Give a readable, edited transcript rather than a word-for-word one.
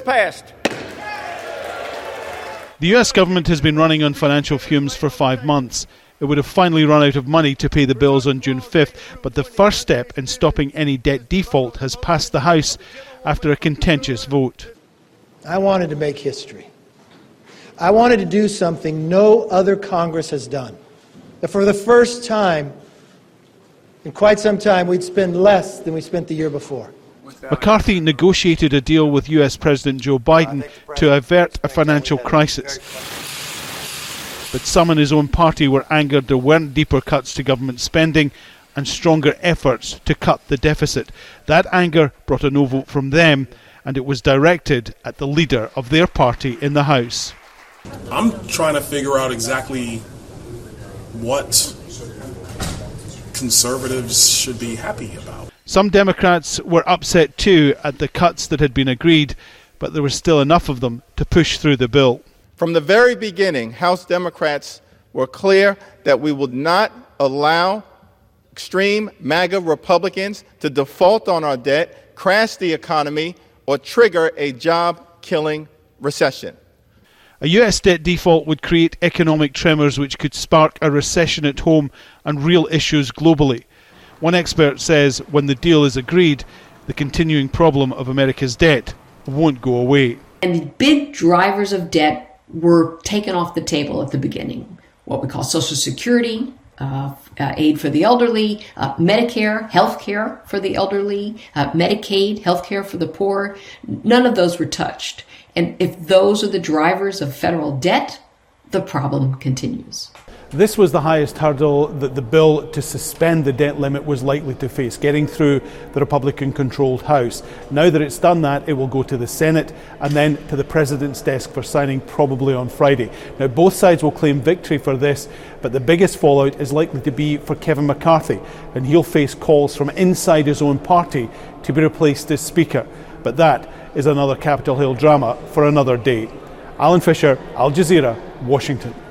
passed. The US government has been running on financial fumes for 5 months. It would have finally run out of money to pay the bills on June 5th, but the first step in stopping any debt default has passed the House after a contentious vote. I wanted to make history. I wanted to do something no other Congress has done. That for the first time in quite some time, we'd spend less than we spent the year before. McCarthy negotiated a deal with US President Joe Biden to avert a financial crisis. But some in his own party were angered there weren't deeper cuts to government spending and stronger efforts to cut the deficit. That anger brought a no vote from them, and it was directed at the leader of their party in the House. I'm trying to figure out exactly what conservatives should be happy about. Some Democrats were upset too at the cuts that had been agreed, but there was still enough of them to push through the bill. From the very beginning, House Democrats were clear that we would not allow extreme MAGA Republicans to default on our debt, crash the economy, or trigger a job-killing recession. A US debt default would create economic tremors which could spark a recession at home and real issues globally. One expert says when the deal is agreed, the continuing problem of America's debt won't go away. And the big drivers of debt were taken off the table at the beginning. What we call Social Security, aid for the elderly, Medicare, health care for the elderly, Medicaid, health care for the poor. None of those were touched. And if those are the drivers of federal debt, the problem continues. This was the highest hurdle that the bill to suspend the debt limit was likely to face, getting through the Republican-controlled House. Now that it's done that, it will go to the Senate and then to the President's desk for signing probably on Friday. Now, both sides will claim victory for this, but the biggest fallout is likely to be for Kevin McCarthy, and he'll face calls from inside his own party to be replaced as Speaker. But that is another Capitol Hill drama for another day. Alan Fisher, Al Jazeera, Washington.